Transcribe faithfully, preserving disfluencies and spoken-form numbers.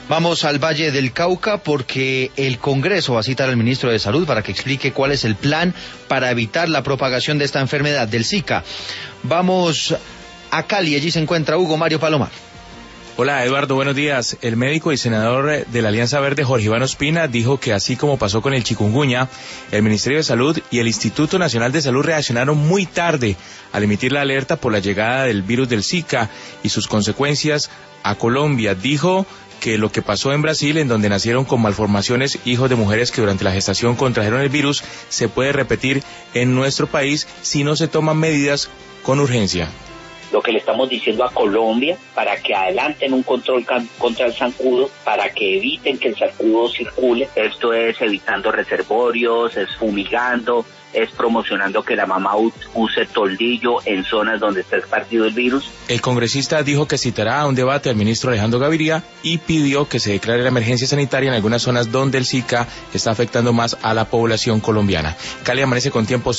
Vamos al Valle del Cauca porque el Congreso va a citar al ministro de Salud para que explique cuál es el plan para evitar la propagación de esta enfermedad del Zika. Vamos a Cali, allí se encuentra Hugo Mario Palomar. Hola Eduardo, buenos días. El médico y senador de la Alianza Verde, Jorge Iván Ospina, dijo que así como pasó con el chikungunya, el Ministerio de Salud y el Instituto Nacional de Salud reaccionaron muy tarde al emitir la alerta por la llegada del virus del Zika y sus consecuencias a Colombia. Dijo que lo que pasó en Brasil, en donde nacieron con malformaciones hijos de mujeres que durante la gestación contrajeron el virus, se puede repetir en nuestro país si no se toman medidas con urgencia. Lo que le estamos diciendo a Colombia para que adelanten un control contra el zancudo, para que eviten que el zancudo circule. Esto es evitando reservorios, es fumigando, es promocionando que la mamá use toldillo en zonas donde está esparcido el virus. El congresista dijo que citará a un debate al ministro Alejandro Gaviria y pidió que se declare la emergencia sanitaria en algunas zonas donde el Zika está afectando más a la población colombiana. Cali amanece con tiempo